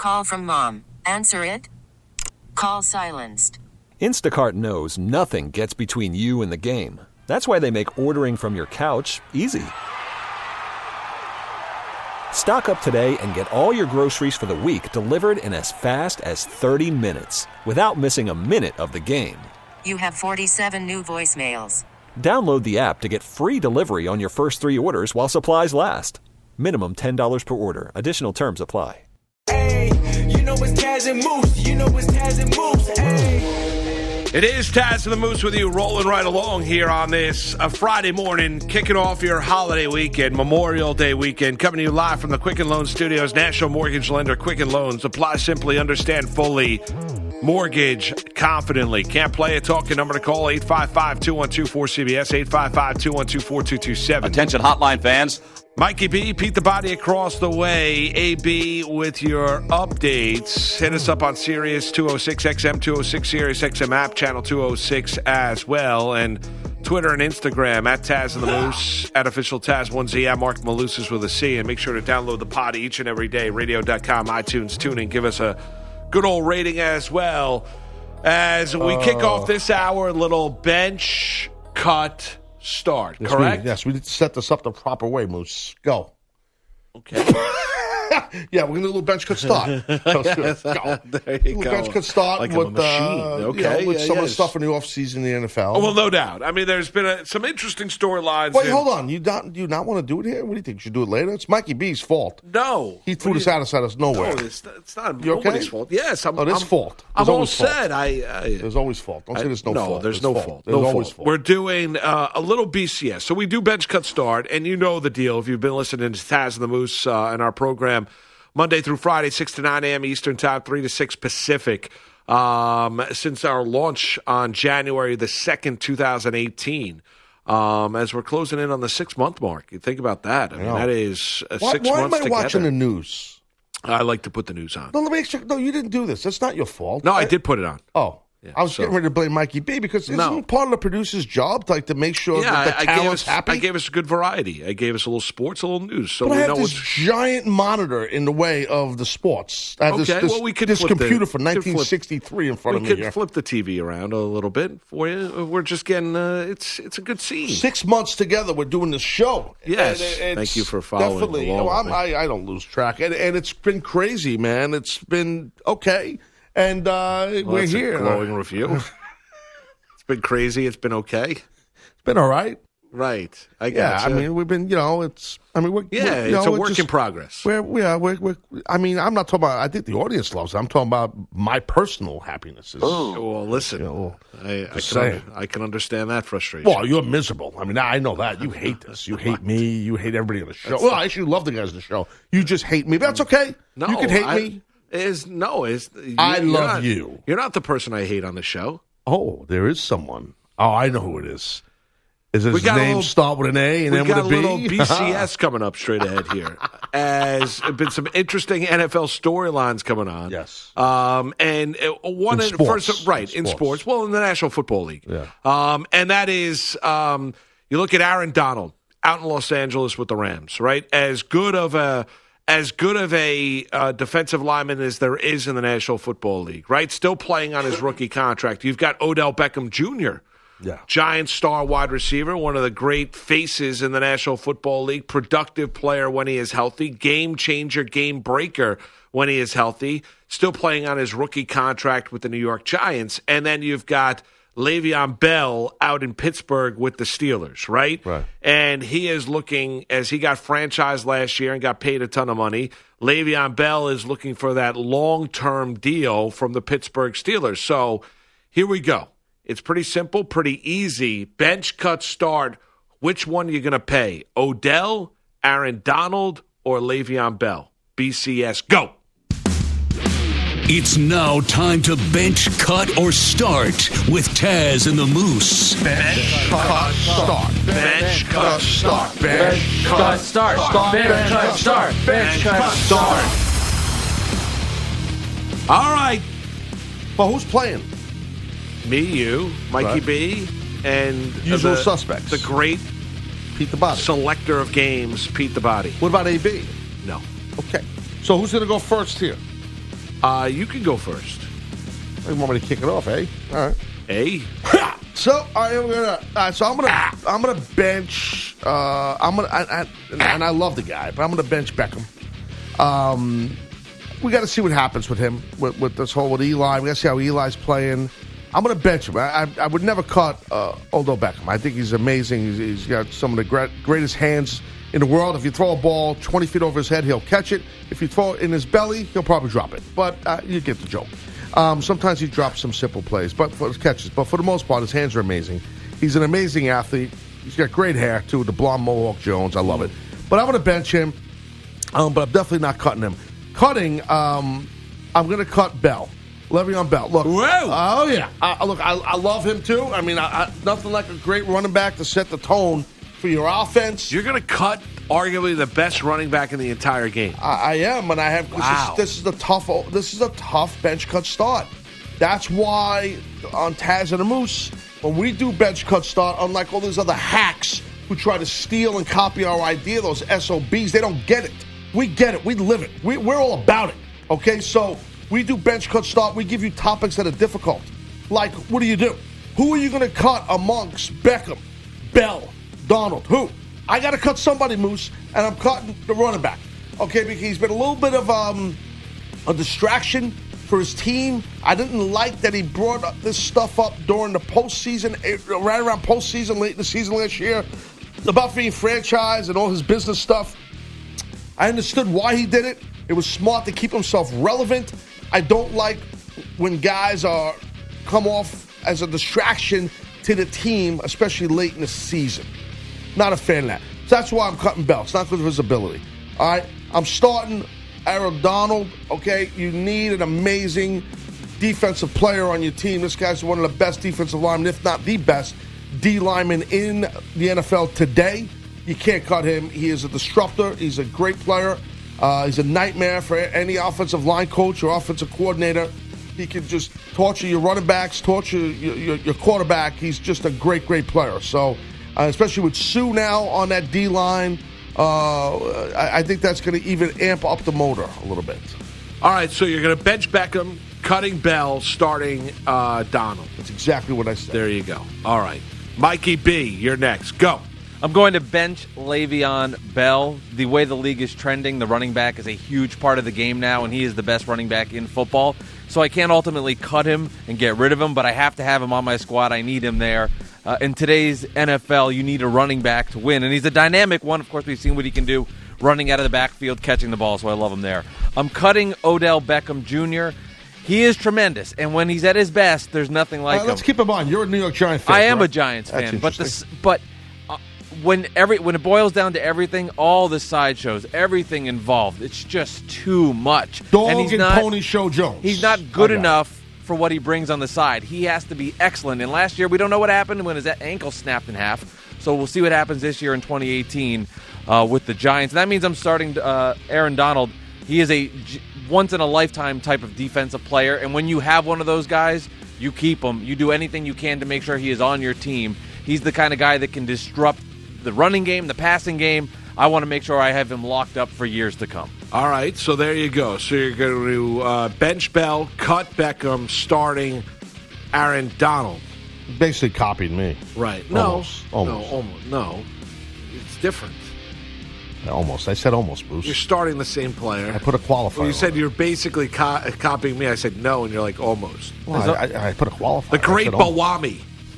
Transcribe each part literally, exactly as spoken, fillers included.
Call from mom. Answer it. Call silenced. Instacart knows nothing gets between you and the game. That's why they make ordering from your couch easy. Stock up today and get all your groceries for the week delivered in as fast as thirty minutes without missing a minute of the game. You have forty-seven new voicemails. Download the app to get free delivery on your first three orders while supplies last. Minimum ten dollars per order. Additional terms apply. Hey, you know it's Taz and Moose. You know it's Taz and Moose. Hey. It is Taz and the Moose with you, rolling right along here on this uh, Friday morning, kicking off your holiday weekend, Memorial Day weekend, coming to you live from the Quicken Loans Studios. National Mortgage Lender, Quicken Loans. Apply simply, understand fully. Mortgage confidently. Can't play it. Talk your number to call, eight five five, two one two, four C B S, eight five five, two one two, four two two seven. Attention hotline fans. Mikey B, Pete the Body across the way. A B with your updates. Hit us up on Sirius two oh six X M, two oh six Sirius X M app, channel two oh six as well. And Twitter and Instagram, at Taz and the Moose, at official Taz one Z, at Mark Malusis with a C. And make sure to download the pod each and every day. radio dot com, iTunes, TuneIn. Give us a good old rating as well. As we uh, kick off this hour, little bench cut start, yes, correct? We, yes, we need to set this up the proper way, Moose. Go. Okay. Yeah, we're going to do a little bench cut start. Yes, go. There you a go. bench cut start like with, uh, okay. you know, with yeah, some yes. of the stuff in the offseason in the N F L. Oh, well, no doubt. I mean, there's been a, some interesting storylines. Wait, in... hold on. You not, do you not want to do it here? What do you think? You should do it later? It's Mikey B's fault. No. He threw this you... out of us nowhere. No, it's, it's not you nobody's okay? fault. Yes, I'm. Oh, there's I'm, fault. I'm There's all always set. fault. I, I, there's always fault. Don't say there's no, no fault. There's, there's no fault. fault. There's no always fault. fault. We're doing uh, a little B C S. So we do bench cut start, and you know the deal. If you've been listening to Taz and the Moose uh, in our program, Monday through Friday, six to nine a.m. Eastern Time, three to six Pacific. Um, since our launch on January the second, twenty eighteen, um, as we're closing in on the six-month mark. You think about that. I mean, that is uh, why, six why months am I together. watching the news? I like to put the news on. No, let me make sure. No, you didn't do this. That's not your fault. No, I, I did put it on. Oh. Yeah, I was so. getting ready to blame Mikey B because isn't No. part of the producer's job to, like, to make sure Yeah, that the I, I gave talent's us, happy? I gave us a good variety. I gave us a little sports, a little news. So but we I have know this what's... giant monitor in the way of the sports. I have Okay, this, this, well, we could this flip computer the, from nineteen sixty-three in front we of me could here. flip the T V around a little bit for you. We're just getting, uh, it's it's a good scene. Six months together, we're doing this show. Yes, And thank you for following definitely, along you know, with I'm, me. I, I don't lose track. And, and it's been crazy, man. It's been okay. And uh, Well, we're that's a here. glowing review. It's been crazy. It's been okay. It's been all right. Right. I Yeah, got I mean, we've been, you know, it's, I mean, we're, yeah, we're, you it's know, a work just, in progress. We're, yeah, we're, we're, I mean, I'm not talking about, I think the audience loves it. I'm talking about my personal happiness. Is, Well, listen, you know, I, I, can, saying. I can understand that frustration. well, you're miserable. I mean, I know that. You hate this. You hate me. You hate everybody on the show. Well, I actually love the guys on the show. You just hate me. But that's okay. no, you can hate I, me. Is no, is you, I you're love not- you. You're not the person I hate on the show. Oh, there is someone. Oh, I know who it is. Is his We got a name little- start with an A and We then got a with a B? little B C S coming up straight ahead here. As been some interesting N F L storylines coming on. Yes. Um, and uh, one In in sports. first, right In in sports. sports. Well, in the National Football League. Yeah. Um, and that is um, you look at Aaron Donald out in Los Angeles with the Rams. Right, as good of a as good of a uh, defensive lineman as there is in the National Football League. Right, still playing on his rookie contract. You've got Odell Beckham Junior Yeah. Giant star wide receiver, one of the great faces in the National Football League, productive player when he is healthy, game changer, game breaker when he is healthy, still playing on his rookie contract with the New York Giants. And then you've got Le'Veon Bell out in Pittsburgh with the Steelers, right? Right. And he is looking, as he got franchised last year and got paid a ton of money, Le'Veon Bell is looking for that long-term deal from the Pittsburgh Steelers. So here we go. It's pretty simple, pretty easy. Bench cut start. Which one are you going to pay? Odell, Aaron Donald, or Le'Veon Bell? B C S, go. It's now time to bench, cut, or start with Taz and the Moose. Bench, cut, start. Bench cut start. Bench, Cut, start. Bench, cut, start. Bench, cut, start. All right. But who's playing? Me, you, Mikey Right. B, and Usual the, suspects. The great Pete the Body. selector of games, Pete the Body. What about A B? No. Okay. So who's going to go first here? Uh, you can go first. You want me to kick it off, eh? All right. A. So I am gonna. Uh, so I'm gonna. I'm gonna bench. Uh, I'm gonna. I, I, and I love the guy, but I'm gonna bench Beckham. Um, we got to see what happens with him with, with this whole with Eli. We got to see how Eli's playing. I'm gonna bench him. I, I, I would never cut uh, Odell Beckham. I think he's amazing. He's, he's got some of the great, greatest hands in the world. If you throw a ball twenty feet over his head, he'll catch it. If you throw it in his belly, he'll probably drop it. But uh, you get the joke. Um, sometimes he drops some simple plays, but for his catches. But for the most part, his hands are amazing. He's an amazing athlete. He's got great hair too, the blonde Mohawk Jones. I love it. But I'm going to bench him. Um, but I'm definitely not cutting him. Cutting, um, I'm going to cut Bell. Le'Veon Bell. Look. Whoa. Oh, yeah. Uh, look, I, I love him, too. I mean, I, I, nothing like a great running back to set the tone for your offense. You're going to cut arguably the best running back in the entire game. I, I am, and I have. Wow. This is, this is a tough. This is a tough bench cut start. That's why on Taz and the Moose, when we do bench cut start, unlike all these other hacks who try to steal and copy our idea, those S O Bs, they don't get it. We get it. We live it. We, we're all about it. Okay, so we do bench cut start. We give you topics that are difficult. Like, what do you do? Who are you going to cut amongst Beckham, Bell, Donald? Who? I got to cut somebody, Moose, and I'm cutting the running back. Okay, because he's been a little bit of um, a distraction for his team. I didn't like that he brought up this stuff up during the postseason, right around postseason, late in the season last year, about being franchised and all his business stuff. I understood why he did it. It was smart to keep himself relevant. I don't like when guys are come off as a distraction to the team, especially late in the season. Not a fan of that. So that's why I'm cutting Bell. It's not because of his ability. All right? I'm starting Aaron Donald. Okay? You need an amazing defensive player on your team. This guy's one of the best defensive linemen, if not the best D lineman in the N F L today. You can't cut him. He is a disruptor. He's a great player. Uh, he's a nightmare for any offensive line coach or offensive coordinator. He can just torture your running backs, torture your, your, your quarterback. He's just a great, great player. So, uh, especially with Sue now on that D-line, uh, I, I think that's going to even amp up the motor a little bit. All right, so you're going to bench Beckham, cutting Bell, starting uh, Donald. That's exactly what I said. There you go. All right. Mikey B, you're next. Go. I'm going to bench Le'Veon Bell. The way the league is trending, the running back is a huge part of the game now, and he is the best running back in football. So I can't ultimately cut him and get rid of him, but I have to have him on my squad. I need him there. Uh, in today's N F L, you need a running back to win, and he's a dynamic one. Of course, we've seen what he can do running out of the backfield, catching the ball, so I love him there. I'm cutting Odell Beckham Junior He is tremendous, and when he's at his best, there's nothing like uh, him. Let's keep him on. You're a New York Giants fan. I am right? a Giants That's fan, but the but uh, when every when it boils down to everything, all the sideshows, everything involved, it's just too much. Dog and, and, he's not, Pony Show Jones. He's not good enough for what he brings on the side. He has to be excellent. And last year, we don't know what happened when his ankle snapped in half. So we'll see what happens this year in twenty eighteen uh, with the Giants. And that means I'm starting uh, Aaron Donald. He is a g- once-in-a-lifetime type of defensive player. And when you have one of those guys, you keep him. You do anything you can to make sure he is on your team. He's the kind of guy that can disrupt the running game, the passing game. I want to make sure I have him locked up for years to come. All right, so there you go. So you're going to uh, bench Bell, cut Beckham, starting Aaron Donald. Basically copied me. Right. No. Almost. Almost. No, almost. No. It's different. Almost. I said almost, Bruce. You're starting the same player. I put a qualifier. Well, you said on you're basically co- copying me. I said no, and you're like almost. Well, I, I, I put a qualifier. The great Bawami.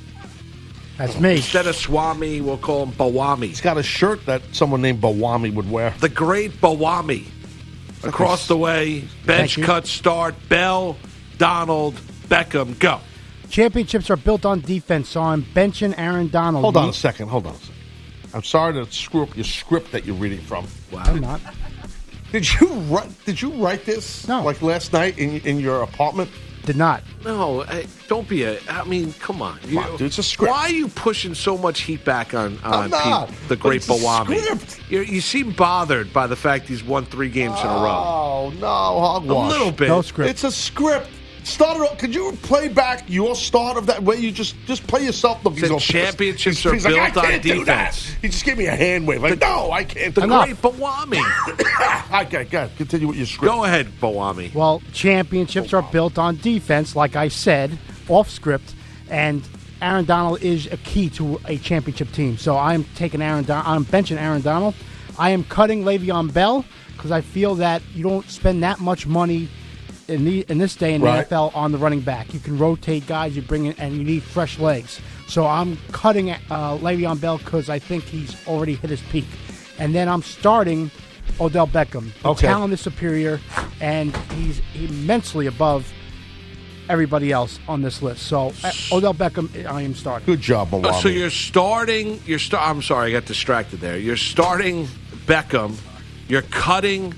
That's me. Instead of Swami, we'll call him Bawami. He's got a shirt that someone named Bawami would wear. The great Bawami. Across the way, bench cut start, Bell, Donald, Beckham, go. Championships are built on defense, so I'm benching Aaron Donald. Hold on a second. Hold on a second. I'm sorry to screw up your script that you're reading from. Wow. I'm not. Did you write? Did you write this? No. Like last night in in your apartment? Did not. No, I, don't be a. I mean, come on, Come on, dude, it's a script. Why are you pushing so much heat back on on I'm not, Pete, the but great it's a Bawami? script. You're, you seem bothered by the fact he's won three games in a row. Oh no, hogwash. A little bit. No script. It's a script. Start it off. Could you play back your start of that way? You just just play yourself. Look, he's The all pissed. championships He's- are he's like, built I can't on do that. defense. He just gave me a hand wave. Like, no, I can't. The do Enough. great Bawami. that. Okay, go ahead. Continue with your script. Go ahead, Bawami. Well, championships are built on defense, like I said, off script, and Aaron Donald is a key to a championship team. So I'm taking Aaron. Don- I'm benching Aaron Donald. I am cutting Le'Veon Bell because I feel that you don't spend that much money in the in this day in the Right. N F L on the running back. You can rotate guys, you bring in, and you need fresh legs. So I'm cutting uh, Le'Veon Bell because I think he's already hit his peak, and then I'm starting Odell Beckham. The Okay. talent is superior, and he's immensely above everybody else on this list. So uh, Odell Beckham, I am starting. Good job, Oh, Milwaukee. so you're starting. You're sta- I'm sorry, I got distracted there. You're starting Beckham. You're cutting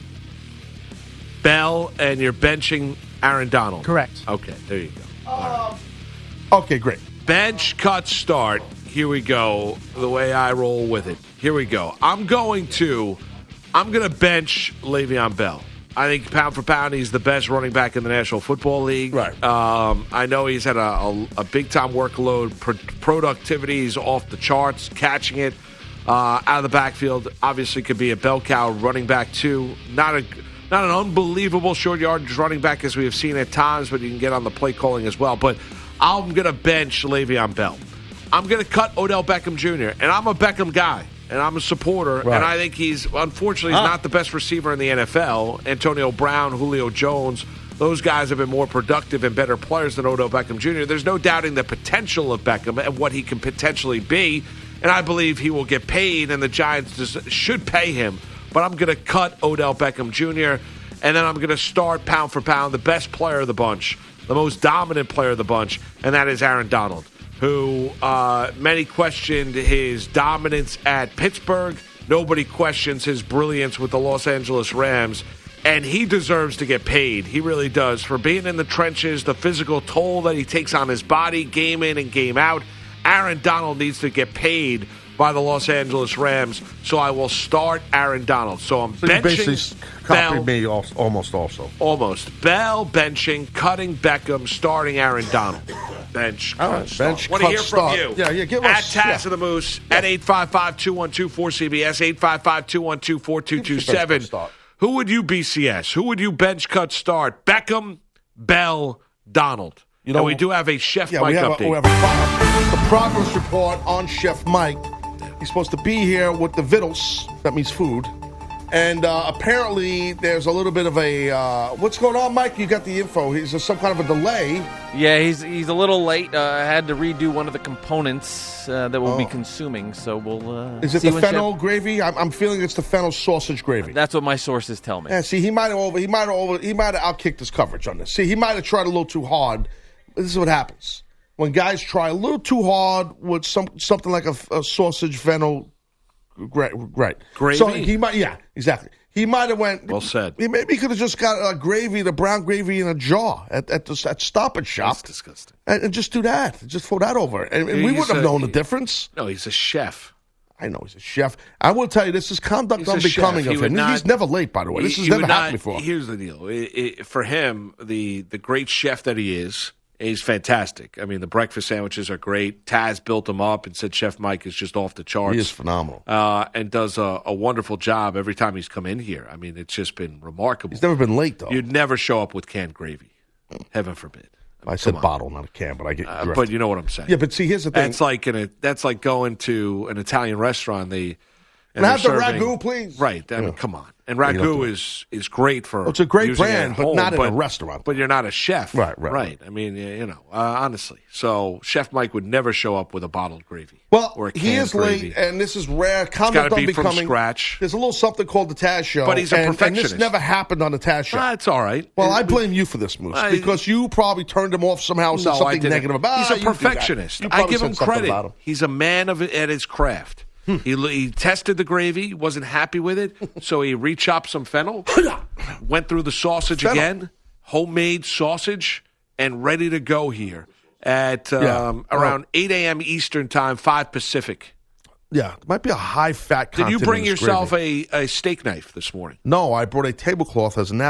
Bell, and you're benching Aaron Donald. Correct. Okay, there you go. Okay, great. Bench cut start. Here we go. The way I roll with it. Here we go. I'm going to. I'm going to bench Le'Veon Bell. I think pound for pound, he's the best running back in the National Football League. Right. Um, I know he's had a, a, a big time workload. Pro- productivity is off the charts. Catching it uh, out of the backfield obviously could be a bell cow running back too. Not a not an unbelievable short yardage running back as we have seen at times, but you can get on the play calling as well. But I'm going to bench Le'Veon Bell. I'm going to cut Odell Beckham Junior And I'm a Beckham guy. And I'm a supporter, Right. and I think he's, unfortunately, he's Ah. not the best receiver in the N F L. Antonio Brown, Julio Jones, those guys have been more productive and better players than Odell Beckham Junior There's no doubting the potential of Beckham and what he can potentially be, and I believe he will get paid, and the Giants des- should pay him. But I'm going to cut Odell Beckham Junior, and then I'm going to start pound for pound the best player of the bunch, the most dominant player of the bunch, and that is Aaron Donald, who uh, many questioned his dominance at Pittsburgh. Nobody questions his brilliance with the Los Angeles Rams. And he deserves to get paid. He really does. For being in the trenches, the physical toll that he takes on his body, game in and game out. Aaron Donald needs to get paid by the Los Angeles Rams. So I will start Aaron Donald. So I'm So you benching basically copied Bell, me al- almost also. almost. Bell benching, cutting Beckham, starting Aaron Donald. Bench. All cut, right, start. bench, Want to cut, hear from start. you? Yeah, yeah, give At us- Taz yeah. of the Moose, at eight five five, two one two, four C B S, eight five five, two one two, four two two seven. Bench cut start. Who would you B C S? Who would you bench cut start? Beckham, Bell, Donald. You know, and we do have a Chef Yeah, Mike we have, update. a, we have a pro- the progress report on Chef Mike. He's supposed to be here with the vittles. That means food. And uh, apparently there's a little bit of a... Uh, what's going on, Mike? You got the info. Is there some kind of a delay? Yeah, he's he's a little late. Uh, I had to redo one of the components uh, that we'll be Oh. consuming, so we'll. Uh, Is it see the when fennel Chef- gravy? I'm, I'm feeling it's the fennel sausage gravy. That's what my sources tell me. Yeah, see, he might have over. He might have over. He might have outkicked his coverage on this. See, he might have tried a little too hard. This is what happens when guys try a little too hard with some something like a, a sausage fennel. Right, right. Gravy? So he might. Yeah, exactly. He might have went. Well said. He maybe could have just got uh, gravy, the brown gravy in a jar at at the at Stop and Shop. That's disgusting. And, and just do that. Just throw that over, and, and we He's wouldn't have a- known the difference. No, he's a chef. I know he's a chef. I will tell you, this is conduct He's a unbecoming chef. He of would him. not- he's never late, by the way. This He- has he never would happened not- before. Here's the deal. It, it, for him, the the great chef that he is, he's fantastic. I mean, the breakfast sandwiches are great. Taz built them up and said Chef Mike is just off the charts. He is phenomenal. Uh, and does a, a wonderful job every time he's come in here. I mean, it's just been remarkable. He's never been late, though. You'd never show up with canned gravy. Heaven forbid. I said bottle, not a can, but I get Uh, drift. but you know what I'm saying. Yeah, but see, here's the thing. That's like in a, that's like going to an Italian restaurant. They Can I they're have the serving- ragu, please? Right. I mean, Yeah. come on. And you don't do ragu it. is is great for. Well, it's a great using it brand, at but home, not in a restaurant. But you're not a chef, Right, right, right. I mean, you know, uh, honestly. So Chef Mike would never show up with a bottled gravy. Well, or a he canned is gravy. late, and this is rare. gotta Conduct be from unbecoming. scratch. There's a little something called the Taz Show. But he's a and, and perfectionist. this never happened on the Taz Show. Ah, it's all right. Well, It- I we- blame you for this, Moose, I- because you probably turned him off somehow, said No, I something didn't. negative about He's "Ah, a you do that." perfectionist. You I probably give said him something credit. about him. He's a man of it at his craft. He he tested the gravy, wasn't happy with it, so he rechopped some fennel, went through the sausage Fennel. again, homemade sausage, and ready to go here at um, Yeah. around eight a.m. Eastern time, five Pacific. Yeah, it might be a high fat Did content. you bring in this yourself gravy. a, a steak knife this morning? No, I brought a tablecloth as a napkin.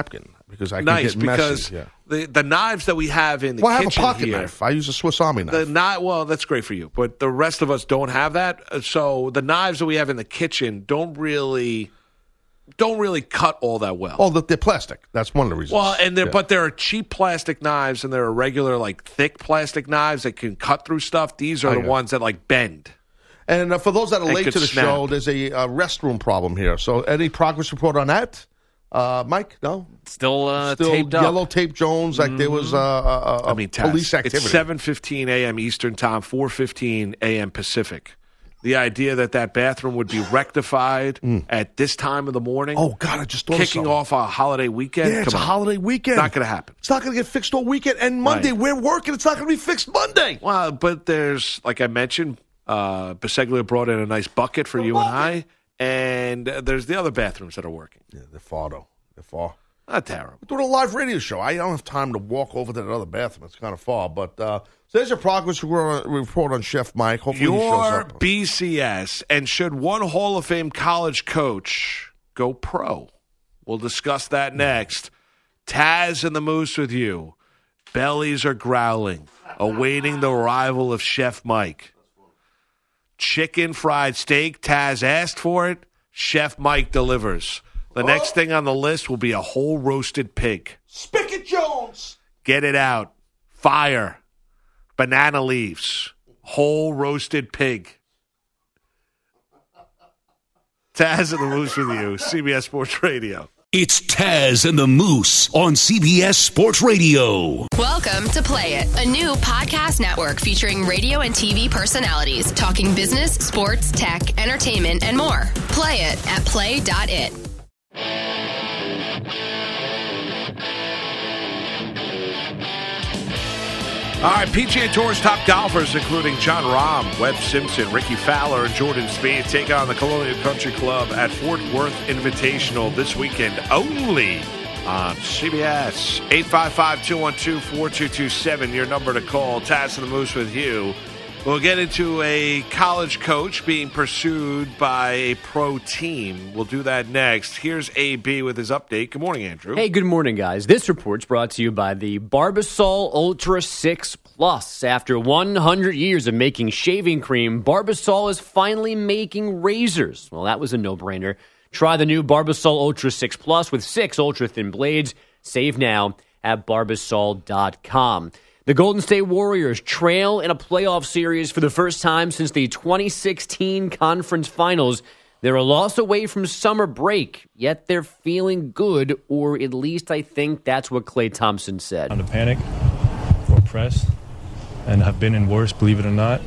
because I can nice get messy. because Yeah. the the knives that we have in the Well, I have a kitchen pocket here, knife. I use a Swiss Army knife. The knife, well, that's great for you, but the rest of us don't have that. Uh, So the knives that we have in the kitchen don't really don't really cut all that well. Oh, they're plastic. That's one of the reasons. Well, and there, Yeah. but there are cheap plastic knives, and there are regular, like thick plastic knives that can cut through stuff. These are I the got it. ones that like bend. And uh, for those that are And late could to the snap. show, there's a uh, restroom problem here. So, any progress report on that, uh, Mike? No, Still, uh, still taped up. yellow tape Jones. Like there was uh, uh, uh, I mean, Taz, police activity. It's seven fifteen a.m. Eastern Time, four fifteen a.m. Pacific. The idea that that bathroom would be rectified at this time of the morning, Oh God, I just thought of kicking something. off a holiday weekend. Yeah, it's Come a on. holiday weekend. Not going to happen. It's not going to get fixed all weekend. And Monday, Right. we're working. It's not going to be fixed Monday. Well, but there's, like I mentioned, uh, Biseglia brought in a nice bucket for you and I, and uh, there's the other bathrooms that are working. Yeah, they're far though. They're far. Not terrible. We're doing a live radio show. I don't have time to walk over to that other bathroom. It's kind of far. But uh, so there's your progress report on Chef Mike. Hopefully he shows Your up. B C S, and should one Hall of Fame college coach go pro? We'll discuss that next. Taz and the Moose with you. Bellies are growling, awaiting the arrival of Chef Mike. Chicken fried steak. Taz asked for it. Chef Mike delivers. The next thing on the list will be a whole roasted pig. Spigot Jones. Get it out. Fire. Banana leaves. Whole roasted pig. Taz and the Moose with you. C B S Sports Radio. It's Taz and the Moose on C B S Sports Radio. Welcome to Play It, a new podcast network featuring radio and T V personalities talking business, sports, tech, entertainment, and more. Play it at play dot it. All right, P G A Tour's top golfers, including John Rahm, Webb Simpson, Ricky Fowler, and Jordan Spieth, take on the Colonial Country Club at Fort Worth Invitational this weekend only on C B S. eight five five, two one two, four two two seven, your number to call. Taz and the Moose with you. We'll get into a college coach being pursued by a pro team. We'll do that next. Here's A B with his update. Good morning, Andrew. Hey, good morning, guys. This report's brought to you by the Barbasol Ultra six Plus. After one hundred years of making shaving cream, Barbasol is finally making razors. Well, that was a no-brainer. Try the new Barbasol Ultra six Plus with six ultra-thin blades. Save now at barbasol dot com. The Golden State Warriors trail in a playoff series for the first time since the twenty sixteen conference finals. They're a loss away from summer break, yet they're feeling good, or at least I think that's what Klay Thompson said. On the panic or press, and have been in worse, believe it or not.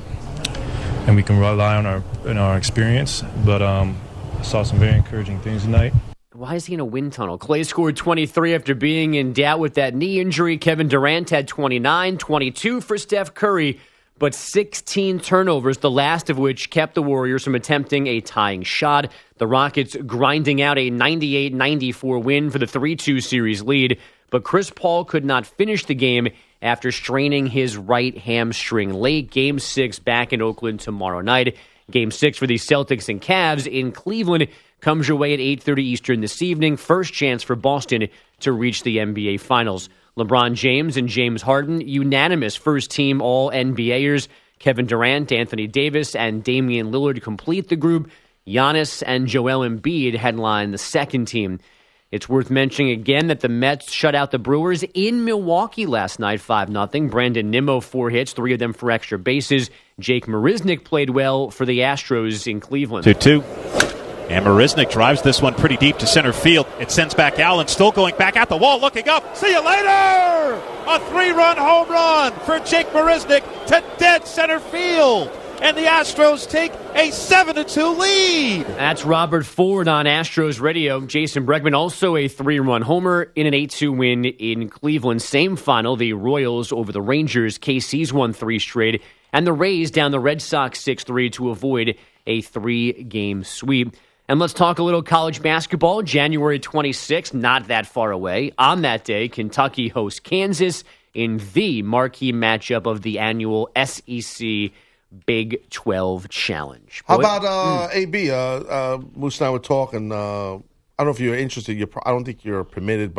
And we can rely on our on our experience, but um, I saw some very encouraging things tonight. Why is he in a wind tunnel? Klay scored twenty-three after being in doubt with that knee injury. Kevin Durant had twenty-nine, twenty-two for Steph Curry, but sixteen turnovers, the last of which kept the Warriors from attempting a tying shot. The Rockets grinding out a ninety-eight ninety-four win for the three two series lead, but Chris Paul could not finish the game after straining his right hamstring late. Game six back in Oakland tomorrow night. Game six for the Celtics and Cavs in Cleveland comes your way at eight thirty Eastern this evening. First chance for Boston to reach the N B A Finals. LeBron James and James Harden, unanimous first-team All-N B A ers. Kevin Durant, Anthony Davis, and Damian Lillard complete the group. Giannis and Joel Embiid headline the second team. It's worth mentioning again that the Mets shut out the Brewers in Milwaukee last night, five nothing. Brandon Nimmo, four hits, three of them for extra bases. Jake Marisnick played well for the Astros in Cleveland. two two. And Marisnick drives this one pretty deep to center field. It sends back Allen, still going back at the wall, looking up. See you later! A three-run home run for Jake Marisnick to dead center field. And the Astros take a seven to two lead. That's Robert Ford on Astros radio. Jason Bregman also a three-run homer in an eight two win in Cleveland. Same final, the Royals over the Rangers. K C's won three straight. And the Rays down the Red Sox six three to avoid a three-game sweep. And let's talk a little college basketball. January twenty-sixth, not that far away. On that day, Kentucky hosts Kansas in the marquee matchup of the annual S E C Big twelve Challenge. How Boy, about uh, A B? Uh, uh, Moose and I were talking. Uh, I don't know if you're interested. You're, pro- I don't think you're permitted, but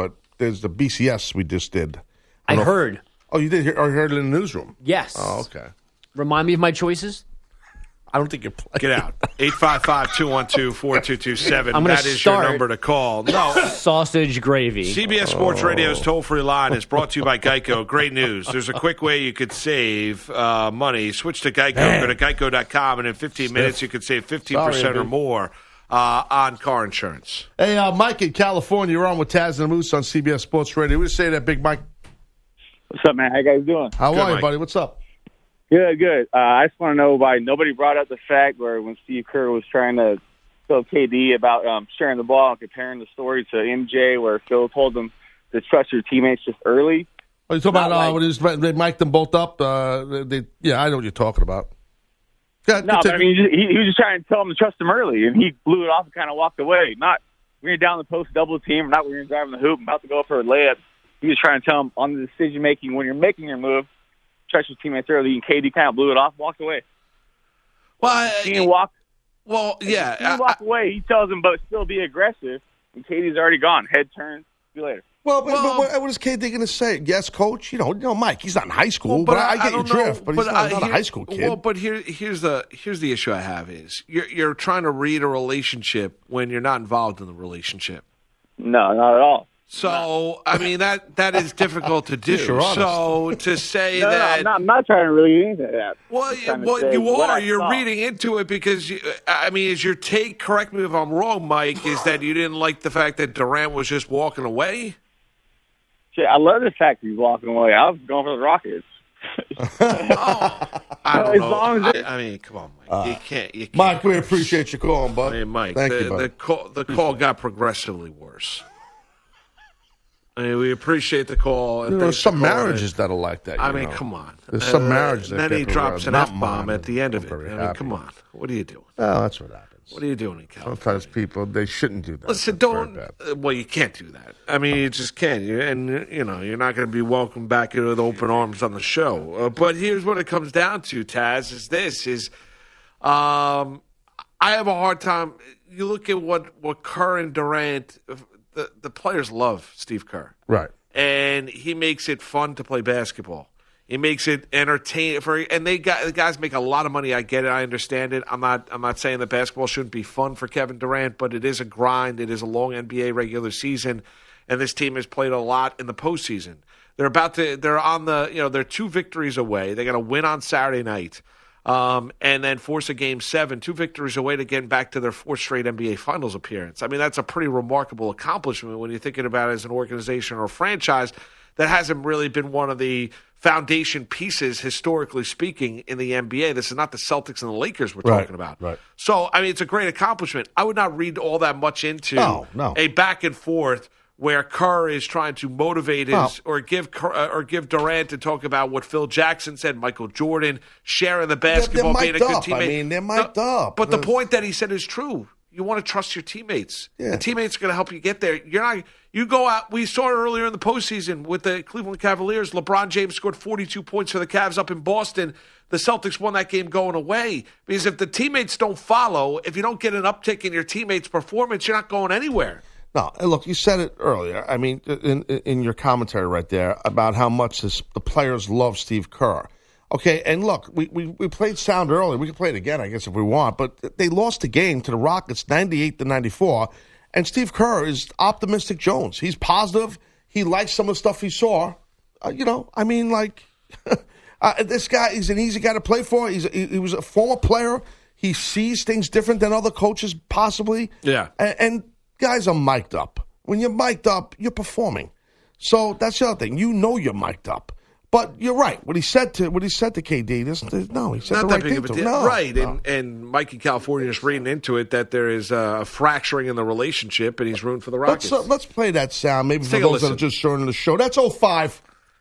there's the B C S we just did. I don't know if- heard. Oh, you did? Hear, or heard it in the newsroom? Yes. Oh, okay. Remind me of my choices. I don't think you're playing. Get out. eight five five, two one two, four two two seven. I'm gonna That is start- your number to call. No. Sausage gravy. C B S Sports Radio's toll-free line is brought to you by Geico. Great news. There's a quick way you could save uh, money. Switch to Geico. Man. Go to geico dot com, and in fifteen Stiff. minutes, you could save fifteen percent Sorry, or dude. more uh, on car insurance. Hey, uh, Mike in California, you're on with Taz and the Moose on C B S Sports Radio. What do you say to that, Big Mike? What's up, man? How you guys doing? How Good, are you, Mike. buddy? What's up? Good, good. Uh, I just want to know why nobody brought up the fact where when Steve Kerr was trying to tell K D about um, sharing the ball and comparing the story to M J, where Phil told them to trust your teammates just early. Oh, you talking about Not uh, like- when he was, they mic'd them both up? Uh, they, yeah, I know what you're talking about. Go ahead, No, but continue. I mean, he, he was just trying to tell them to trust him early, and he blew it off and kind of walked away. Not when you're down the post double team, not when you're driving the hoop, about to go for a layup. He was trying to tell him on the decision making when you're making your move, trust your teammates early, and K D kind of blew it off, walked away. Well, He didn't walk. Well, yeah. He walk away. He tells him, but still be aggressive. And K D's already gone. Head turn. See you later. Well, but, but what, what is K D going to say? Yes, coach. You know, you know, Mike. He's not in high school, Well, but, I, I get your don't know, drift. But he's not, I- not a here- high school kid. Well, but here, here's the here's the issue I have is you're you're trying to read a relationship when you're not involved in the relationship. No, not at all. So I mean that that is difficult to do. Yes, you're honest. So to say No, no, that I'm not, I'm not trying to really into that. Well, I'm trying to well, say you what are. I You're saw. reading into it because, you, I mean, is your take, correct me if I'm wrong, Mike, is that you didn't like the fact that Durant was just walking away? Shit, I love the fact he's walking away. I was going for the Rockets. I don't As know. long as it- I, I mean, come on, Mike. you can't. You can't. Mike, we appreciate you calling, bud. I mean, Mike, Thank the, you, buddy. the, call, the call got progressively worse. I mean, we appreciate the call. And You know, there's thanks some for calling marriages in. that are like that. I you mean, know. come on. There's some Uh, marriages that Then he get drops an not F bomb mine. at the end of I'm it. very I mean, happy. come on. What are you doing? Oh, that's what happens. What are you doing in California? Sometimes people, they shouldn't do that. Listen, That's very don't. bad. uh, Well, you can't do that. I mean, you just can't. You, and you know, you're not going to be welcomed back with open arms on the show. Uh, but here's what it comes down to, Taz: is this is, um, I have a hard time. You look at what what Kerr and Durant, the the players love Steve Kerr, Right. and he makes it fun to play basketball. He makes it entertaining for, and they got the guys make a lot of money. I get it. I understand it. I'm not. I'm not saying that basketball shouldn't be fun for Kevin Durant, but it is a grind. It is a long N B A regular season, and this team has played a lot in the postseason. They're about to. They're on the. You know, they're two victories away. They're going to win on Saturday night, um, and then force a game seven. Two victories away to getting back to their fourth straight N B A Finals appearance. I mean, that's a pretty remarkable accomplishment when you're thinking about it as an organization or a franchise that hasn't really been one of the foundation pieces, historically speaking, in the N B A. This is not the Celtics and the Lakers we're Right, talking about. right. So, I mean, it's a great accomplishment. I would not read all that much into No, no. a back and forth where Kerr is trying to motivate his No. or give Kerr, uh, or give Durant to talk about what Phil Jackson said, Michael Jordan, sharing the they're basketball, being a mic'd good up. I teammate. mean, they're mic'd up. But the The- point that he said is true. You want to trust your teammates. Yeah. The teammates are going to help you get there. You're not. You go out. We saw it earlier in the postseason with the Cleveland Cavaliers. LeBron James scored forty-two points for the Cavs up in Boston. The Celtics won that game going away because if the teammates don't follow, if you don't get an uptick in your teammates' performance, you're not going anywhere. No, and look, you said it earlier. I mean, in in your commentary right there about how much this, the players love Steve Kerr. Okay, and look, we, we, we played sound earlier. We can play it again, I guess, if we want. But they lost the game to the Rockets ninety-eight to ninety-four. And Steve Kerr is optimistic Jones. He's positive. He likes some of the stuff he saw. Uh, you know, I mean, like, uh, this guy is an easy guy to play for. He's he, he was a former player. He sees things different than other coaches possibly. Yeah. And, and guys are mic'd up. When you're mic'd up, you're performing. So that's the other thing. You know you're mic'd up. But you're right. What he said to what he said to K D, this, this, no, he said Not the that right big thing of a to him. deal. No, right. no. And, and Mike in California is reading into it that there is a fracturing in the relationship, and he's rooting for the Rockets. Let's, uh, let's play that sound, maybe Let's for take a those that listen. are just joining the show. That's oh five.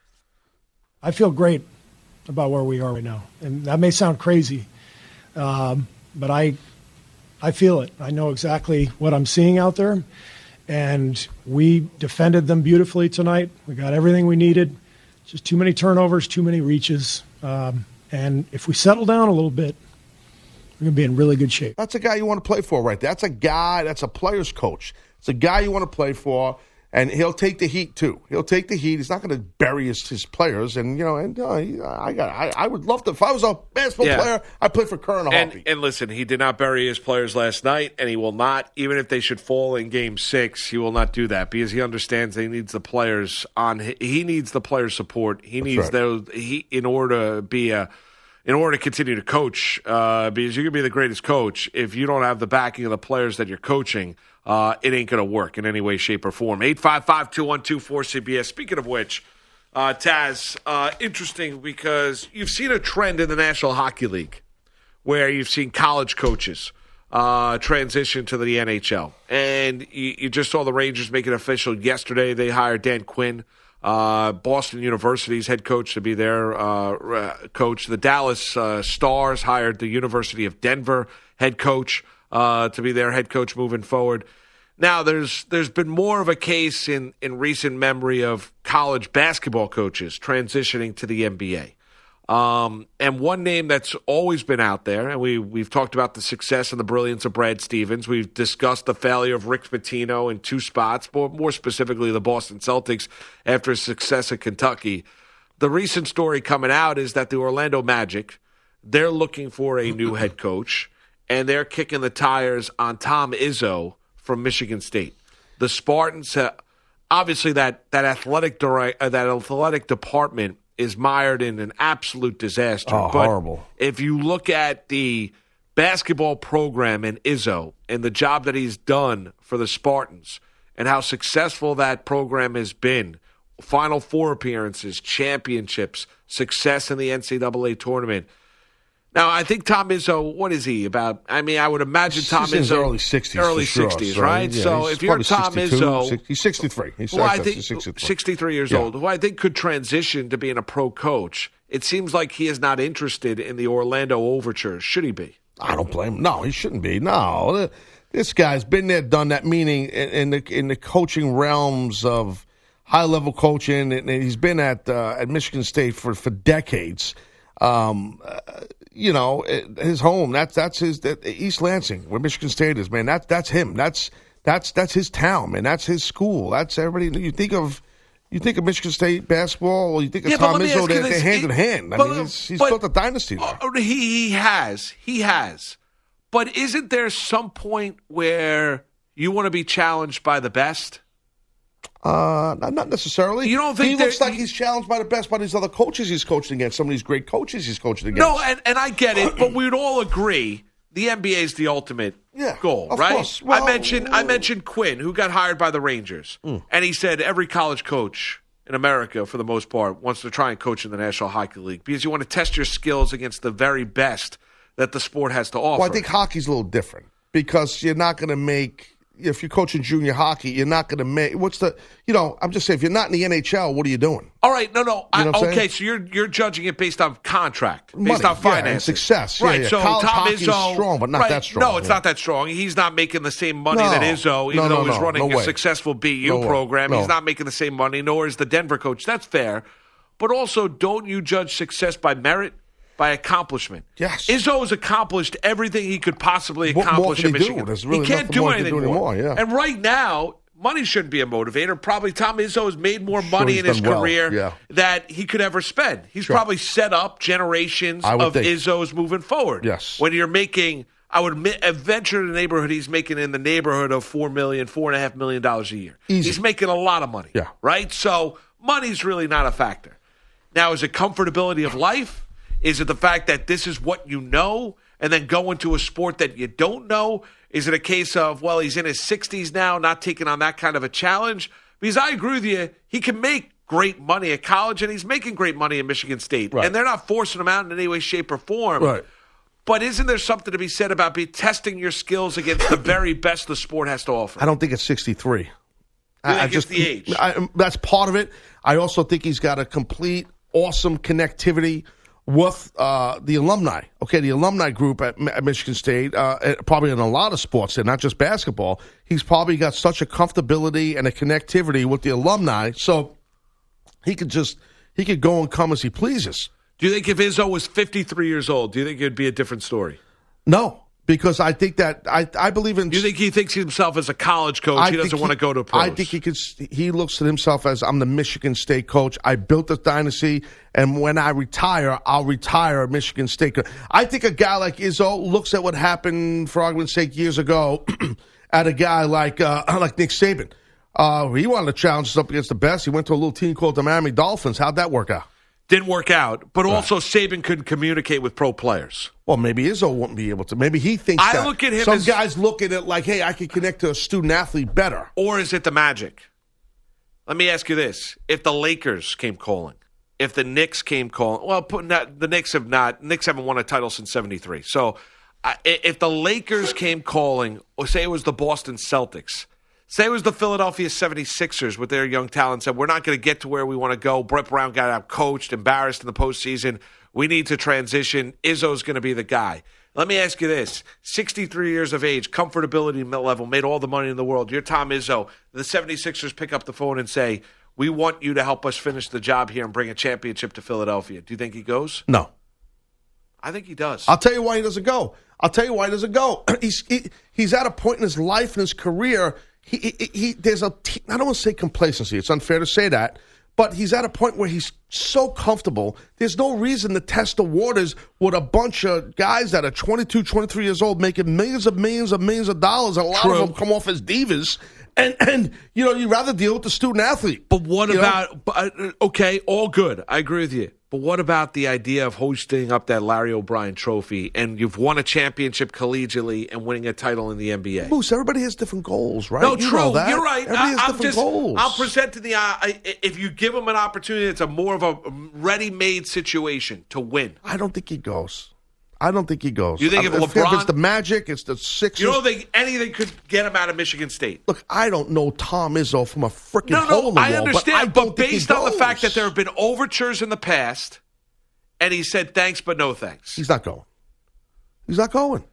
I feel great about where we are right now, and that may sound crazy, um, but I, I feel it. I know exactly what I'm seeing out there, and we defended them beautifully tonight. We got everything we needed. Just too many turnovers, too many reaches, um, and if we settle down a little bit, we're going to be in really good shape. That's a guy you want to play for right there. That's a guy, that's a player's coach. It's a guy you want to play for. And he'll take the heat too. He'll take the heat. He's not going to bury his, his players. And you know, and uh, I got. I, I would love to. If I was a basketball Yeah. player, I'd play for Kerr in a And, heartbeat. and listen, he did not bury his players last night, and he will not, even if they should fall in Game Six, he will not do that because he understands he needs the players on. He needs the player support. He needs right. those. He in order to be a, in order to continue to coach, uh, because you can be the greatest coach if you don't have the backing of the players that you're coaching. Uh, it ain't going to work in any way, shape, or form. eight five five, two one two, four C B S. Speaking of which, uh, Taz, uh, interesting because you've seen a trend in the National Hockey League where you've seen college coaches uh, transition to the N H L. And you, you just saw the Rangers make it official yesterday. They hired Dan Quinn, uh, Boston University's head coach, to be their uh, coach. The Dallas uh, Stars hired the University of Denver head coach uh, to be their head coach moving forward. Now, there's there's been more of a case in, in recent memory of college basketball coaches transitioning to the N B A. Um, and one name that's always been out there, and we, we've talked about the success and the brilliance of Brad Stevens. We've discussed the failure of Rick Pitino in two spots, more, more specifically the Boston Celtics after his success at Kentucky. The recent story coming out is that the Orlando Magic, they're looking for a new head coach, and they're kicking the tires on Tom Izzo from Michigan State. The Spartans, uh, obviously that that athletic direct, uh, that athletic department is mired in an absolute disaster. Oh, but horrible. If you look at the basketball program and Izzo and the job that he's done for the Spartans and how successful that program has been, Final Four appearances, championships, success in the N C double A tournament. Now, I think Tom Izzo, what is he about? I mean, I would imagine Tom He's in his Izzo. early sixties. Early for sure, sixties, so, right? yeah, so he's if you're probably Tom sixty-two, Izzo. sixty He's sixty-three. He's Well, I actually think sixty-three. sixty-three years Yeah. old, who I think could transition to being a pro coach. It seems like he is not interested in the Orlando overtures. Should he be? I don't blame him. No, he shouldn't be. No, this guy's been there, done that. Meaning in, in the in the coaching realms of high level coaching, and he's been at uh, at Michigan State for for decades. Um, uh, you know, his home. That's that's his that, East Lansing, where Michigan State is. Man, that's that's him. That's that's that's his town, man. That's his school. That's everybody. You think of. You think of Michigan State basketball, or you think of Yeah, but Tom let me Izzo, ask you they're, this. they're hand It- in hand. I but- mean, he's, he's but- built a dynasty there. Oh, He, he has. He has. But isn't there some point where you want to be challenged by the best? Uh, not, not necessarily. You don't think he there- looks like he's challenged by the best by these other coaches he's coaching against? Some of these great coaches he's coaching against. No, and, and I get it, but we'd all agree the N B A is the ultimate Yeah, goal, of right? course. Well- I mentioned I mentioned Quinn, who got hired by the Rangers, Mm. and he said every college coach in America, for the most part, wants to try and coach in the National Hockey League because you want to test your skills against the very best that the sport has to offer. Well, I think hockey's a little different because you're not going to make. If you're coaching junior hockey, you're not going to make. What's the? You know, I'm just saying, if you're not in the N H L, what are you doing? All right, no, no. You know I, what I'm okay, saying? so you're you're judging it based on contract, based Money, on yeah, and finances, success. Yeah, right? yeah. So College Tom hockey is Izzo, strong, but not right, that strong, No, it's yeah. not that strong. He's not making the same money No. that Izzo, even No, no, though he's no, running no a way. successful B U No way. program. No. He's not making the same money, nor is the Denver coach. That's fair, but also, don't you judge success by merit? By accomplishment. Yes. Izzo has accomplished everything he could possibly What more accomplish can in he do? Michigan. There's really he can't nothing do more he can anything do more. anymore, yeah. And right now, money shouldn't be a motivator. Probably Tom Izzo has made more Sure, money he's in his done well, career yeah. that he could ever spend. He's Sure. probably set up generations I would of think. Izzos moving forward. Yes. When you're making, I would mi- venture in the neighborhood, he's making in the neighborhood of four million dollars, four and a half million dollars a year. Easy. He's making a lot of money. Yeah. Right? So money's really not a factor. Now, is it comfortability of life? Is it the fact that this is what you know and then go into a sport that you don't know? Is it a case of, well, he's in his sixties now, not taking on that kind of a challenge? Because I agree with you, he can make great money at college, and he's making great money in Michigan State. Right. And they're not forcing him out in any way, shape, or form. Right. But isn't there something to be said about be testing your skills against the very best the sport has to offer? I don't think it's sixty-three. You think it's the age? I, that's part of it. I also think he's got a complete, awesome connectivity with uh, the alumni. Okay, the alumni group at, at Michigan State, uh, probably in a lot of sports, and not just basketball. He's probably got such a comfortability and a connectivity with the alumni, so he could just he could go and come as he pleases. Do you think if Izzo was fifty-three years old, do you think it would be a different story? No, because I think that I I believe in. You think he thinks himself as a college coach? I he doesn't think want to go to pros. I think he could. He looks at himself as I'm the Michigan State coach. I built this dynasty, and when I retire, I'll retire at Michigan State. I think a guy like Izzo looks at what happened, for argument's sake, years ago, at a guy like uh, like Nick Saban. Uh, he wanted to challenge us up against the best. He went to a little team called the Miami Dolphins. How'd that work out? Didn't work out, but also Saban couldn't communicate with pro players. Well, maybe Izzo wouldn't be able to. Maybe he thinks I that. look at him Some as- guys look at it like, hey, I can connect to a student athlete better. Or is it the Magic? Let me ask you this. If the Lakers came calling, if the Knicks came calling, well, putting that, the Knicks have not, Knicks haven't won a title since seventy-three. So uh, if the Lakers came calling, or say it was the Boston Celtics, say it was the Philadelphia seventy-sixers with their young talent, said, we're not going to get to where we want to go. Brett Brown got out coached, embarrassed in the postseason. We need to transition. Izzo's going to be the guy. Let me ask you this. sixty-three years of age, comfortability level, made all the money in the world. You're Tom Izzo. The seventy-sixers pick up the phone and say, we want you to help us finish the job here and bring a championship to Philadelphia. Do you think he goes? No. I think he does. I'll tell you why he doesn't go. I'll tell you why he doesn't go. He's he, he's at a point in his life and his career. He, he, he there's a I don't want to say complacency. It's unfair to say that, but he's at a point where he's so comfortable. There's no reason to test the waters with a bunch of guys that are twenty-two, twenty-three years old making millions of millions of millions of dollars. And a lot True. of them come off as divas. And, and you know, you'd rather deal with the student athlete. But what You know? about, but, uh, okay, all good. I agree with you. But what about the idea of hosting up that Larry O'Brien trophy and you've won a championship collegially and winning a title in the N B A? Moose, everybody has different goals, right? No, You true. know that. You're right. Everybody has I, I'm different just, goals. I'll present to the, uh, I- if you give them an opportunity, it's a more of a ready-made situation to win. I don't think he goes. I don't think he goes. You think if I- LeBron- it's the Magic, it's the Sixers. You don't think anything could get him out of Michigan State? Look, I don't know Tom Izzo from a freaking No, hole no, in the I wall, understand, but, I but, don't think he based on the goes. fact that there have been overtures in the past, and he said thanks but no thanks. He's not going. He's not going.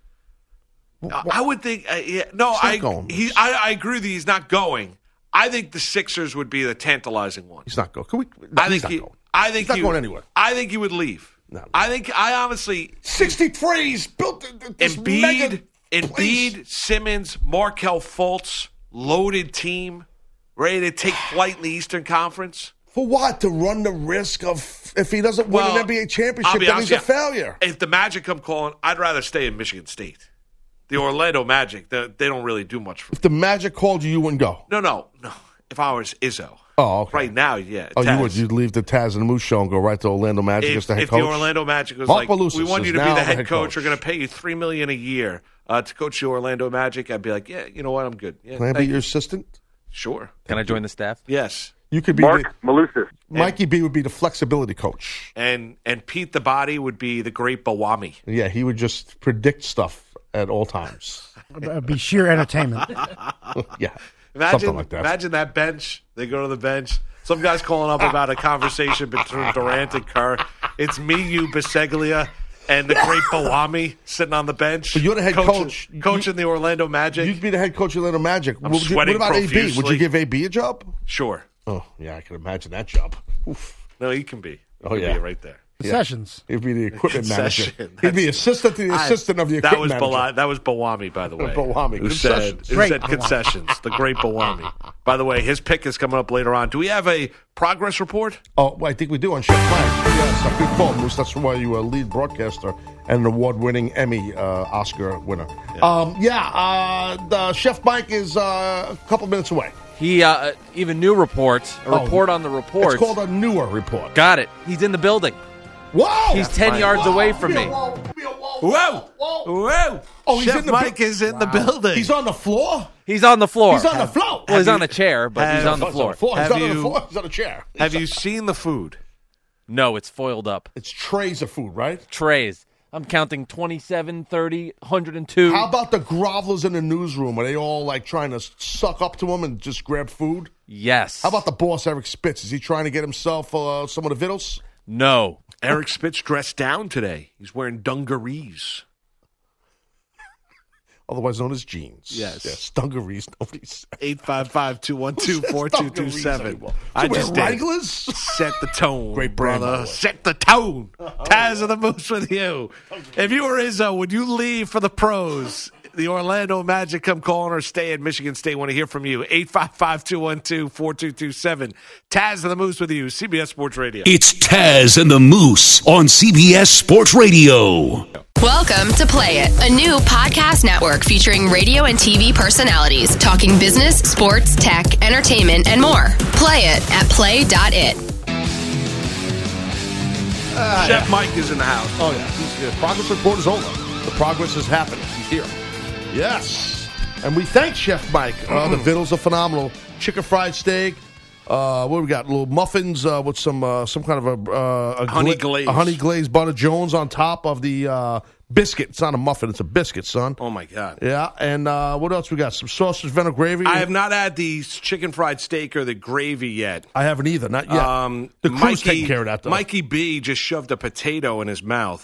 I I would think, uh, yeah, no, He's not I, going. he, I, I agree that he's not going. I think the Sixers would be the tantalizing one. He's not going. Can we? No, I he's think not he, going. I think He's not he, going anywhere. I think he would leave. No. I think I honestly sixty-threes built th- th- this Embiid, mega Embiid, place. Simmons, Markelle Fultz, loaded team, ready to take flight in the Eastern Conference. For what? To run the risk of if he doesn't win Well, an N B A I'll championship, be then honest he's a with you. failure. If the Magic come calling, I'd rather stay in Michigan State. The Orlando Magic, they, they don't really do much for me. If the Magic called you, you wouldn't go. No, no, no. If I was Izzo. Oh, okay. Right now, yeah. Oh, you Taz. would. You'd leave the Taz and the Moose show and go right to Orlando Magic If, as the head if coach. the Orlando Magic was Mark like, Malusis we want you is to be now the the head head coach, coach. we're going to pay you three million dollars a year uh, to coach the Orlando Magic, I'd be like, yeah, you know what, I'm good. Yeah, Can I be thank your you. assistant? Sure. Can I join the staff? Yes. You could be Mark the, Malusis. Mikey B would be the flexibility coach. And and Pete the Body would be the great Bawami. Yeah, he would just predict stuff at all times. It'd be sheer entertainment. Yeah, Imagine, something like that. imagine that bench. They go to the bench. Some guy's calling up about a conversation between Durant and Kerr. It's me, you, Biseglia, and the great Bawami sitting on the bench. But you're the head coaching, coach. You- Coaching the Orlando Magic. You'd be the head coach of Orlando Magic. I'm What, would you, what sweating about A B? Would profusely. you give A B a job? Sure. Oh, yeah, I can imagine that job. Oof. No, he can be. Oh, He can yeah. be right there. Concessions. He'd be the equipment manager. Concession. He'd be assistant to the I- assistant of the that equipment was manager. Bala- that was Bawami, by the way. Bawami. Who said, Concessions. who Great said Bawami. concessions. The great Bawami. By the way, his pick is coming up later on. Do we have a progress report? Oh, well, I think we do on Chef Mike. Yes, a good call, Moose. That's why you are a lead broadcaster and an award-winning Emmy uh, Oscar winner. Yeah, um, yeah uh, the Chef Mike is uh, a couple minutes away. He uh, even new report, a Oh, report on the report. It's called a newer report. Got it. He's in the building. Whoa! He's ten Mike. yards Whoa, away from be a me. whoa, be a whoa, Whoa! whoa. Whoa! Oh, he's Chef in the Mike bu- is in the building. He's on the floor? He's on the floor. He's on the floor. Well, he's Have on you- a chair, but he's have- on the Oh, he's floor. on the floor. He's Have not on you- the floor. He's on a chair. Have you seen the food? No, it's foiled up. It's trays of food, right? Trays. I'm counting twenty-seven, thirty, one hundred two. How about the grovelers in the newsroom? Are they all like trying to suck up to him and just grab food? Yes. How about the boss, Eric Spitz? Is he trying to get himself uh, some of the vittles? No. Eric Spitz dressed down today. He's wearing dungarees. otherwise known as jeans. Yes. Yes, dungarees. Nobody says. eight five five, two one two, four two two seven. I So wear just did. Wranglers? Set the tone. Great brand, by the brother. way. Set the tone. Taz of the Moose with you. If you were Izzo, would you leave for the pros? The Orlando Magic come calling or stay at Michigan State. Want to hear from you. eight five five, two one two, four two two seven. Taz of the Moose with you. C B S Sports Radio. It's Taz and the Moose on C B S Sports Radio. Welcome to Play It, a new podcast network featuring radio and T V personalities talking business, sports, tech, entertainment, and more. Play it at play dot it. Uh, Chef yeah. Mike is in the house. Oh, yeah. He's here. Progress report is over. The progress is happening. He's here. Yes. And we thank Chef Mike. Uh, the vittles are phenomenal. Chicken fried steak. Uh, what do we got? Little muffins uh, with some uh, some kind of a, uh, a Honey gla- glaze. a honey glazed butter Jones on top of the uh, biscuit. It's not a muffin; it's a biscuit, son. Oh, my God. Yeah. And uh, what else we got? Some sausage, fennel gravy. I have not had the chicken fried steak or the gravy yet. I haven't either. Not yet. Um, the crew's Mikey, taking care of that, though. Mikey B just shoved a potato in his mouth,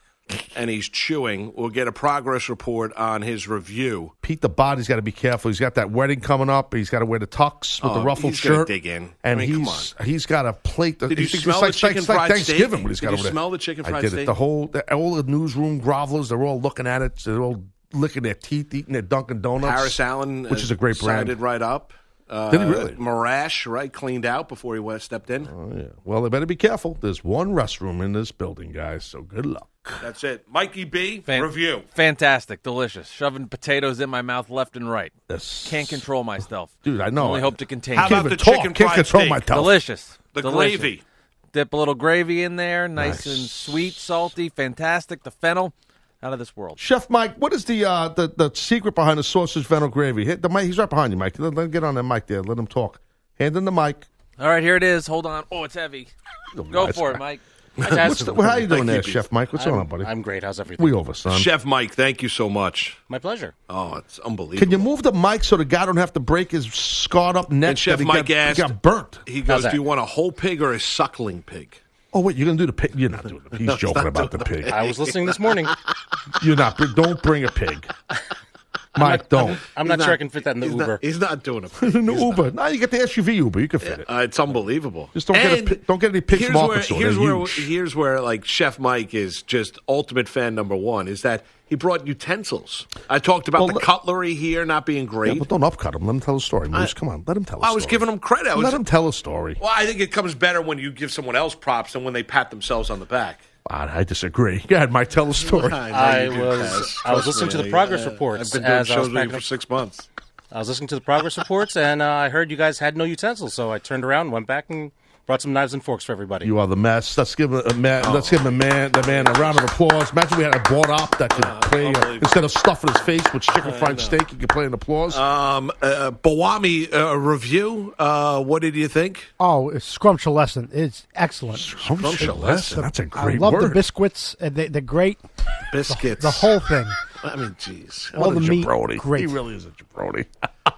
and he's chewing. We'll get a progress report on his review. Pete the Body's got to be careful. He's got that wedding coming up. He's got to wear the tux with Oh, the ruffled he's gonna shirt. dig in. And I mean, come he's he's got a plate. That, Did you he thinks smell it's the like, chicken it's like fried Thanksgiving steak? what he's Did got you over there. smell the chicken I fried did steak? it. The whole, the, all the newsroom grovelers, they're all looking at it. They're all licking their teeth, eating their Dunkin' Donuts. Harris Allen, which is a great brand. sided right up. Uh, Did he really? Marash, right, cleaned out before he went, stepped in. Oh, yeah. Well, they better be careful. There's one restroom in this building, guys, so good luck. That's it. Mikey B, Fan- review. Fantastic, delicious. Shoving potatoes in my mouth left and right. Yes. Can't control myself. Dude, I know. Only hope to contain. How it. about the even talk. chicken Can't fried control steak? my tongue. Delicious. The Delicious. gravy. Dip a little gravy in there, nice, Nice. and sweet, salty, fantastic. The fennel, out of this world. Chef Mike, what is the uh, the the secret behind the sausage fennel gravy? Hit the mic. He's right behind you, Mike. Let, let him get on that mic there. Let him talk. Hand in the mic. All right, here it is. Hold on. Oh, it's heavy. Go nice. for it, Mike. What's the, how you doing Thank there, you, Pete. Chef Mike? What's I'm, going on, buddy? I'm great. How's everything? We over, son. Chef Mike, thank you so much. My pleasure. Oh, it's unbelievable. Can you move the mic so the guy don't have to break his scarred up neck? And Chef that he Mike got, asked, he got burnt. He How's goes, that? do you want a whole pig or a suckling pig? Oh wait, you're gonna do the pig? You're not doing the. He's No, he's joking not about the doing the pig. I was listening this morning. You're not. Don't bring a pig, Mike. Don't. I'm not He's sure I can fit that in the he's Uber. Not, he's not doing a pig. In the He's Uber. No, you get the S U V Uber. You can fit it. Uh, it's unbelievable. Just don't get a And pi- don't get any pigs here's from where, Arkansas. Here's They're where, huge. here's where, like, Chef Mike is just ultimate fan number one, is that he brought utensils. I talked about Well, the let- cutlery here not being great. Yeah, but don't upcut him. Let him tell a story, Moose. Come on, let him tell a I story. was giving him credit. I was, Let him tell a story. well, I think it comes better when you give someone else props than when they pat themselves on the back. I disagree. Go ahead, Mike. Tell a story. I was I was listening to the progress reports I've been doing as I was shows with you packing for up. six months. I was listening to the progress reports, and uh, I heard you guys had no utensils. So I turned around, went back, and brought some knives and forks for everybody. You are the mess. Let's give a, a man. Let's give a man, the man, a round of applause. Imagine we had a board op that could play uh, instead of stuffing his face with chicken fried steak. He could play an applause. Um, uh, Bawami uh, review. Uh, what did you think? Oh, it's scrumptious. It's excellent. Scrumptious. That's a I great love word. the biscuits. Uh, they, they're great. Biscuits. The whole thing. I mean, jeez. All What a the meat. jabroni. Great. He really is a jabroni.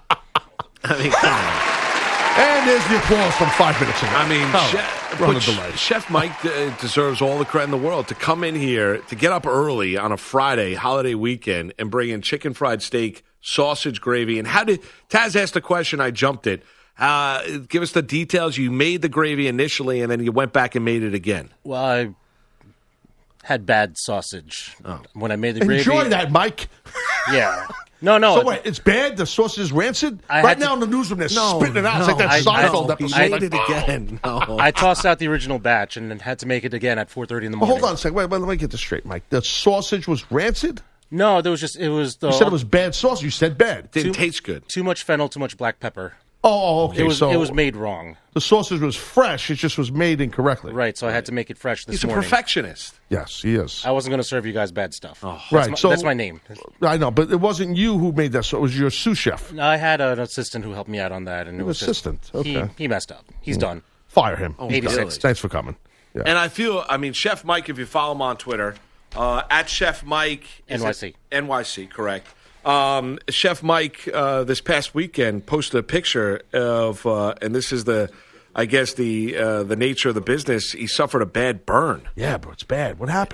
I mean, come on. And there's the applause from five minutes ago. I mean, Oh, Chef, run but the delay. Chef Mike uh, deserves all the credit in the world to come in here, to get up early on a Friday, holiday weekend, and bring in chicken fried steak, sausage gravy. And how did Taz asked the question? I jumped it. Uh, give us the details. You made the gravy initially, and then you went back and made it again. Well, I had bad sausage Oh. when I made the gravy. Enjoy that, Mike. Yeah. No, no. So wait, it's bad? The sausage is rancid? I right had to- now in the newsroom, they're No, spitting it out. It's no, like that I- I- Seinfeld he episode. made Like, it again. No. I tossed out the original batch and then had to make it again at four thirty in the Well, morning. hold on a second. Wait, wait, let me get this straight, Mike. The sausage was rancid? No, there was just it was the You said it was bad sausage. You said bad. Didn't taste good. too much fennel, too much black pepper. Oh, okay. It was so it was made wrong. the sausage was fresh. It just was made incorrectly. Right, so I had to make it fresh this He's a morning. perfectionist. Yes, he is. I wasn't going to serve you guys bad stuff. Oh, that's right. My, so that's my name. I know, but it wasn't you who made that. So it was your sous chef. I had an assistant who helped me out on that, and it An was just- assistant, okay. He, he messed up. He's done. Fire him. Oh, eighty-six. really? Thanks for coming. Yeah. And I feel, I mean, Chef Mike, if you follow him on Twitter, uh, at Chef Mike. is N Y it- C. N Y C, correct. Um, Chef Mike, uh, this past weekend, posted a picture of, uh, and this is the, I guess, the uh, the nature of the business. He suffered a bad burn. Yeah, but it's bad. What happened?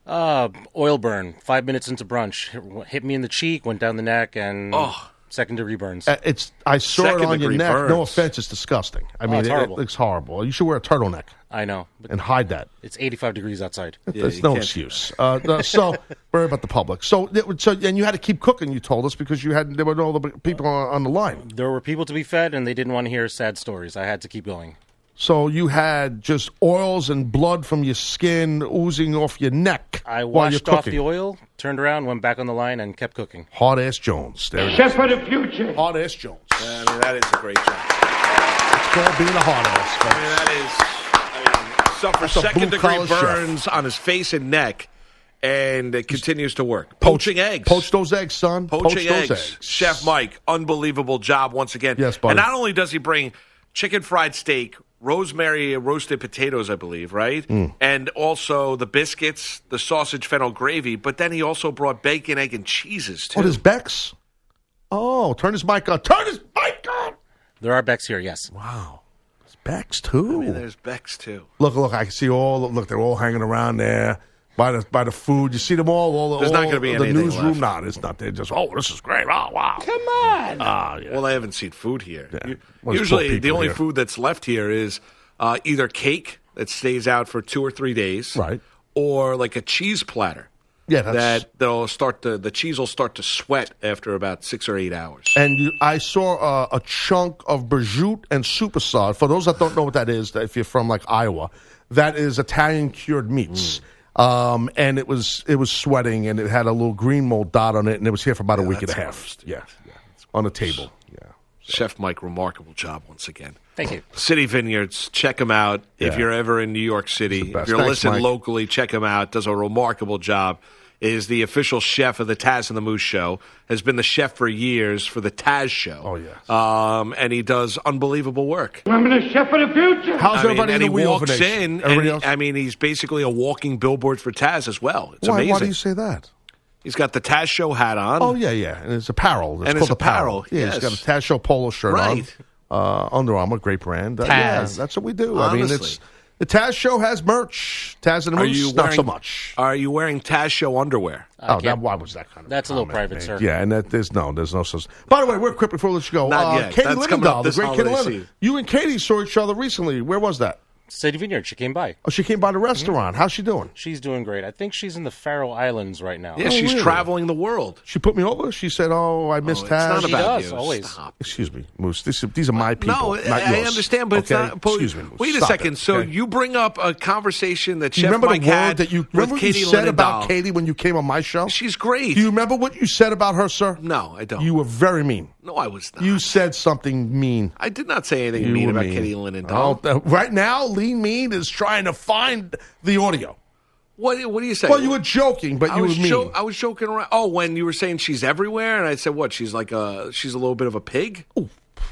Uh, oil burn. Five minutes into brunch, hit, hit me in the cheek, went down the neck, and oh. second degree burns. Uh, it's I saw Second it on your degree neck. burns. No offense, it's disgusting. I Oh, mean, it's it, horrible. it looks horrible. You should wear a turtleneck. I know. But and hide that. It's eighty-five degrees outside. There's no excuse. Uh, uh, so, worry about the public. So, so, and you had to keep cooking. You told us because you had there were all the people on, on the line. There were people to be fed, and they didn't want to hear sad stories. I had to keep going. So you had just oils and blood from your skin oozing off your neck I while you're washed off cooking. the oil, turned around, went back on the line, and kept cooking. Hard ass Jones. There it Chef is. for the future. Hard ass Jones. I mean, that is a great job. It's called being a hard ass. I mean, that is. I mean, suffers That's a second degree blue-collar chef. burns on his face and neck, and it continues to work. Poaching eggs. Poach those eggs, son. Poaching Poach eggs. those eggs. Chef Mike, unbelievable job once again. Yes, buddy. And not only does he bring chicken fried steak, rosemary roasted potatoes, I believe, right? Mm. And also the biscuits, the sausage fennel gravy, but then he also brought bacon, egg, and cheeses, too. What is Bex? Oh, turn his mic on. Turn his mic on. There are Becks here, yes. Wow. There's Bex, too. I mean, there's Bex, too. Look, look, I can see all, look, they're all hanging around there by the by the food. You see them all? all There's all, not gonna be the anything newsroom? left. No, it's not. They're just, oh, this is great. Oh, wow. Come on. Ah, yeah. Well, I haven't seen food here. U- Well, there's poor Usually, the people only here. food that's left here is uh, either cake that stays out for two or three days, right, or like a cheese platter. Yeah, that's- that they'll start to the cheese will start to sweat after about six or eight hours. And you, I saw uh, a chunk of Berjout and Supersod. For those that don't know what that is, if you're from like Iowa, that is Italian cured meats. Um, and it was it was sweating, and it had a little green mold dot on it, and it was here for about a Yeah, week and a that's half. Yeah, yeah, on the table. Yeah, Chef Mike, remarkable job once again. Thank you. City Vineyards, check him out if Yeah. you're ever in New York City. He's the best. If you're Thanks, listening Mike. locally, check him out. Does a remarkable job. Is the official chef of the Taz and the Moose show. Has been the chef for years for the Taz show. Oh yes. Um, and he does unbelievable work. I'm the chef of the future. How's I mean, everybody and in the he Wheel walks Nation? in, Everybody and else? I mean, he's basically a walking billboard for Taz as well. It's why, amazing. why do you say that? He's got the Taz show hat on. Oh yeah, yeah, and it's apparel. It's And called it's apparel, Yeah, yes. he's got a Taz Show polo shirt Right. on. Uh, Under Armour, great brand. Uh, Taz. yeah, that's what we do. I mean, Honestly. it's the Taz Show has merch. Taz and the Are Moose, you not wearing, so much. Are you wearing Taz show underwear? Oh, that, why was that kind of? That's a little comment, private, man? sir. Yeah, and that, there's no, there's no such. By the way, real quick before we let you go, Not uh, yet. Katie That's coming up Linendahl, the this great Katie holiday Linendahl. season. You and Katie saw each other recently. Where was that? City Vineyard. She came by. Oh, she came by the restaurant. How's she doing? She's doing great. I think she's in the Faroe Islands right now. Yeah, Oh, she's really? traveling the world. She put me over. She said, "Oh, I missed it's Taz." not She about does, you. always. Stop. Excuse me, Moose. This, these are my people. No, not I, I yours. understand, but it's Okay? not. But Excuse me. Moose. Wait a Stop second. it, So okay? you bring up a conversation that Do you Chef remember Mike the word had that you with remember what Katie you said Linendahl. about Katie when you came on my show? She's great. Do you remember what you said about her, sir? No, I don't. You were very mean. No, I was not. You said something mean. I did not say anything You mean were about mean. Katie Linendahl. Oh, uh, right now, Lean Mean is trying to find the audio. What, what do you say? Well, you were joking, but I you were was mean. jo- I was joking around. Oh, when you were saying she's everywhere, and I said, "What? She's like a she's a little bit of a pig." Ooh.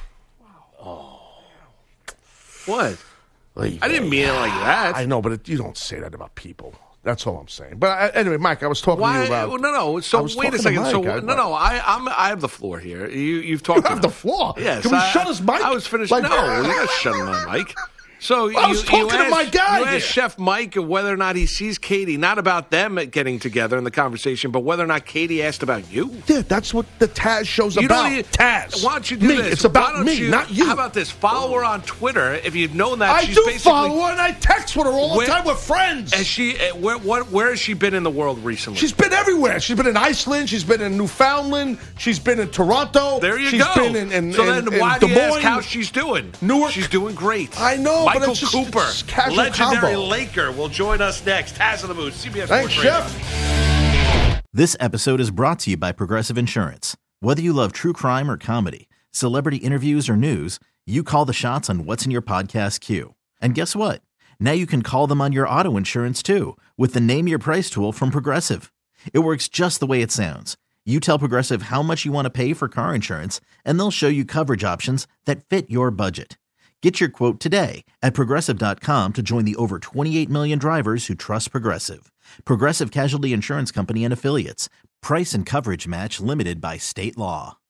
What? I didn't mean it like that. I know, but it, you don't say that about people. That's all I'm saying. But I, anyway, Mike, I was talking Why? to you about. well, no, no. I So was wait a talking to second. Mike. So I- no, no. I, I'm I have the floor here. You, you've talked. You have enough. the floor. Yes. Can we I, shut his mic? I was finished. Like- no, you're not shutting my mic. So I you, was you talking to asked, my guy You here. asked Chef Mike whether or not he sees Katie, not about them getting together in the conversation, but whether or not Katie asked about you. Yeah, that's what the Taz show's You about. don't need- Taz. Why don't you do me. this? It's about Why don't me, you- not you. How about this? Follow her on Twitter. If you've known that, I she's do basically, follow her, and I text with her all the Where- time. We're friends. Has she? uh, Where, what, where has she been in the world recently? She's been everywhere. She's been in Iceland. She's been in Newfoundland. She's been in Toronto. There you she's go. been in, in, so in, then, in why Des do you ask Moines. how she's doing? Newark. She's doing great. I know, but Michael it's just- Cooper, it's casual legendary combo. Laker, will join us next. Taz of the Moose, C B S Thanks, Sports Radio. Chef. This episode is brought to you by Progressive Insurance. Whether you love true crime or comedy, celebrity interviews or news, you call the shots on what's in your podcast queue. And guess what? Now you can call them on your auto insurance too with the Name Your Price tool from Progressive. It works just the way it sounds. You tell Progressive how much you want to pay for car insurance, and they'll show you coverage options that fit your budget. Get your quote today at Progressive dot com to join the over twenty-eight million drivers who trust Progressive. Progressive Casualty Insurance Company and Affiliates. Price and coverage match limited by state law.